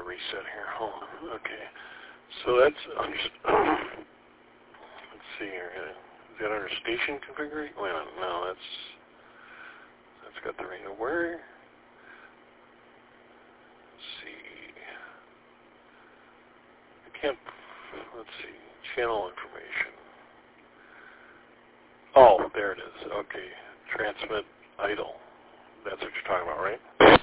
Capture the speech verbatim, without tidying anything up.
reset here. Hold on. Okay. So that's under, let's see here. Is that under station configuration? Wait a minute. No, that's that's got the radio. Where? Let's see. I can't. Let's see. Channel information. Oh, there it is. Okay. Transmit idle. That's what you're talking about, right?